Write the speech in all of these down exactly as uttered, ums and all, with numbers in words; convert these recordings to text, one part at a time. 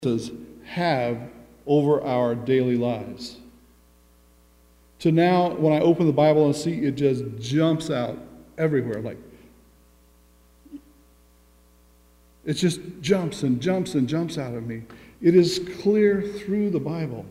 have over our daily lives. To now, when I open the Bible and see it just jumps out everywhere, like it just jumps and jumps and jumps out at me. It is clear through the Bible.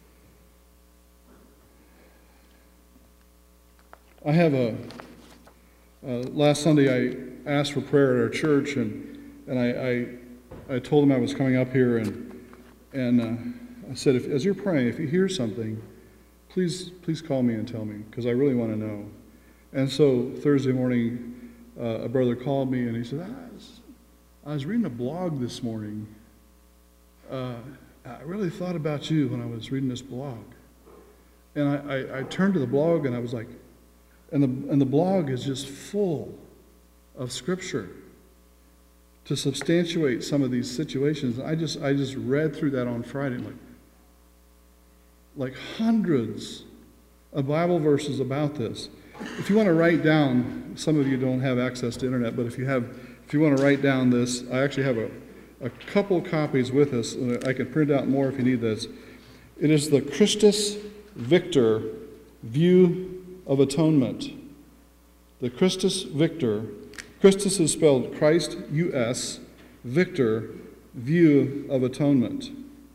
I have a, uh, last Sunday I asked for prayer at our church, and, and I, I, I told them I was coming up here, and, and uh, I said, if, as you're praying, if you hear something, please, please call me and tell me, because I really want to know. And so Thursday morning, uh, a brother called me, and he said, I was, I was reading a blog this morning. Uh, I really thought about you when I was reading this blog. And I, I, I turned to the blog, and I was like, and the, and the blog is just full of scripture to substantiate some of these situations. I just I just read through that on Friday, like, like hundreds of Bible verses about this. If you want to write down, some of you don't have access to internet, but if you have, if you want to write down this, I actually have a, a couple copies with us. I can print out more if you need this. It is the Christus Victor View of Atonement. The Christus Victor. Christus is spelled Christ, U S, Victor, View of Atonement.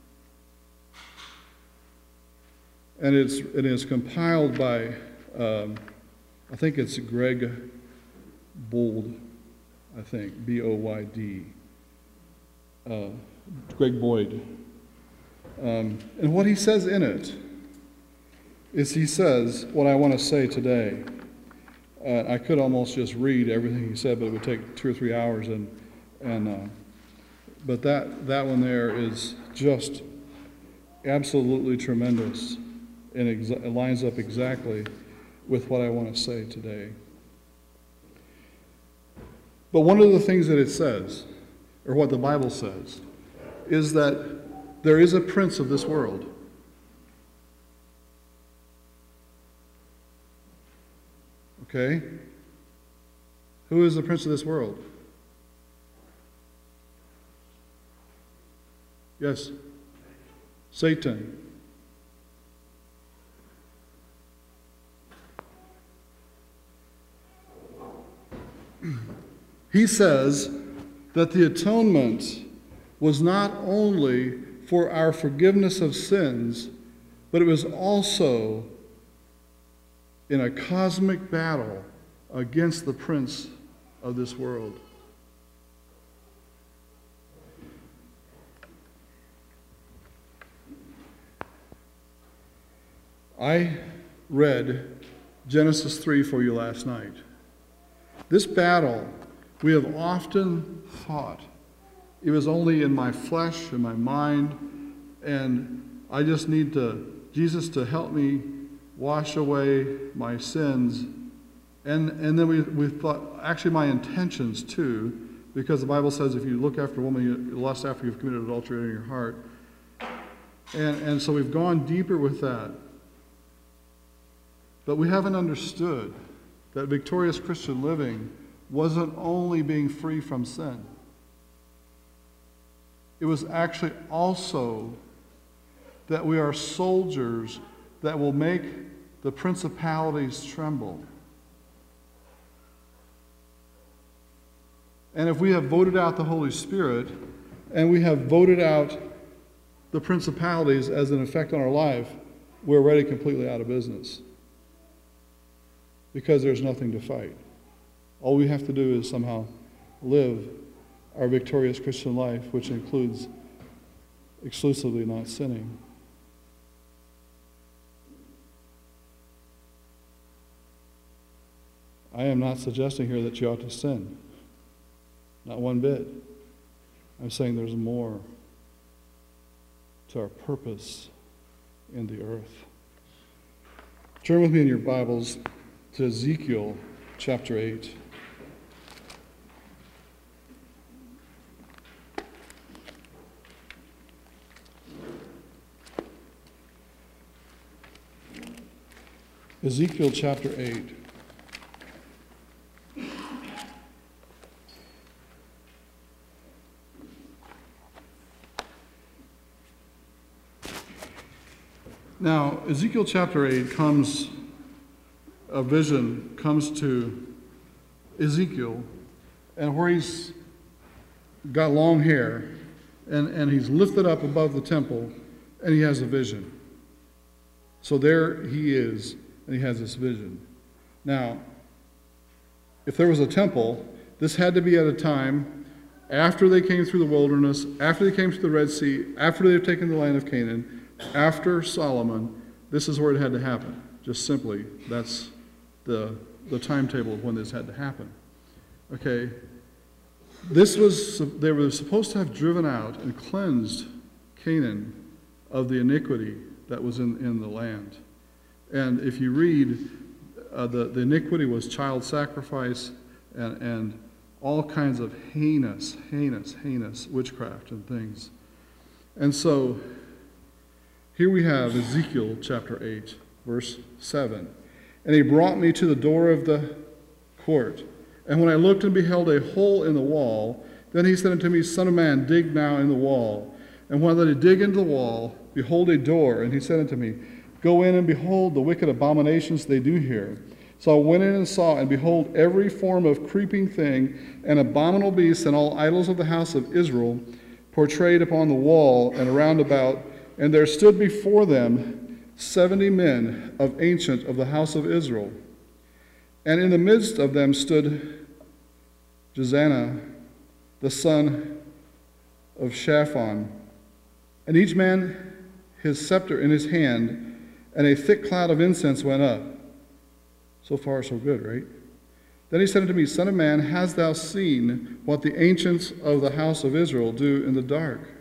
And it's, it is compiled by, um, I think it's Greg Boyd, I think, B O Y D. Uh, Greg Boyd. Um, and what he says in it is he says what I want to say today. Uh, I could almost just read everything he said, but it would take two or three hours. And and uh, but that that one there is just absolutely tremendous, and exa- it lines up exactly with what I want to say today. But one of the things that it says, or what the Bible says, is that there is a prince of this world. Okay? Who is the prince of this world? Yes? Satan. He says that the atonement was not only for our forgiveness of sins, but it was also in a cosmic battle against the prince of this world. I read Genesis three for you last night. This battle, we have often thought it was only in my flesh, in my mind, and I just need to, Jesus to help me wash away my sins. And and then we, we thought, actually my intentions too, because the Bible says if you look after a woman, you lust after you've committed adultery in your heart. And, and so we've gone deeper with that. But we haven't understood that victorious Christian living wasn't only being free from sin. It was actually also that we are soldiers that will make the principalities tremble. And if we have voted out the Holy Spirit, and we have voted out the principalities as an effect on our life, we're already completely out of business. Because there's nothing to fight. All we have to do is somehow live our victorious Christian life, which includes exclusively not sinning. I am not suggesting here that you ought to sin. Not one bit. I'm saying there's more to our purpose in the earth. Turn with me in your Bibles to Ezekiel chapter eight. Ezekiel chapter eight. Now, Ezekiel chapter eight comes, a vision comes to Ezekiel, and where he's got long hair, and, and he's lifted up above the temple, and he has a vision. So there he is, and he has this vision. Now, if there was a temple, this had to be at a time after they came through the wilderness, after they came to the Red Sea, after they've taken the land of Canaan, after Solomon. This is where it had to happen. Just simply, that's the, the timetable of when this had to happen. Okay, this was, they were supposed to have driven out and cleansed Canaan of the iniquity that was in, in the land. And if you read, uh, the, the iniquity was child sacrifice and, and all kinds of heinous, heinous, heinous witchcraft and things. And so, here we have Ezekiel chapter eight, verse seven. And he brought me to the door of the court. And when I looked and beheld a hole in the wall, then he said unto me, Son of man, dig now in the wall. And when I let it dig into the wall, behold a door. And he said unto me, Go in and behold the wicked abominations they do here. So I went in and saw, and behold, every form of creeping thing, and abominable beasts, and all idols of the house of Israel, portrayed upon the wall and around about. And there stood before them seventy men of ancient of the house of Israel. And in the midst of them stood Jezanna, the son of Shaphan, and each man his scepter in his hand, and a thick cloud of incense went up. So far, so good, right? Then he said unto me, Son of man, hast thou seen what the ancients of the house of Israel do in the dark?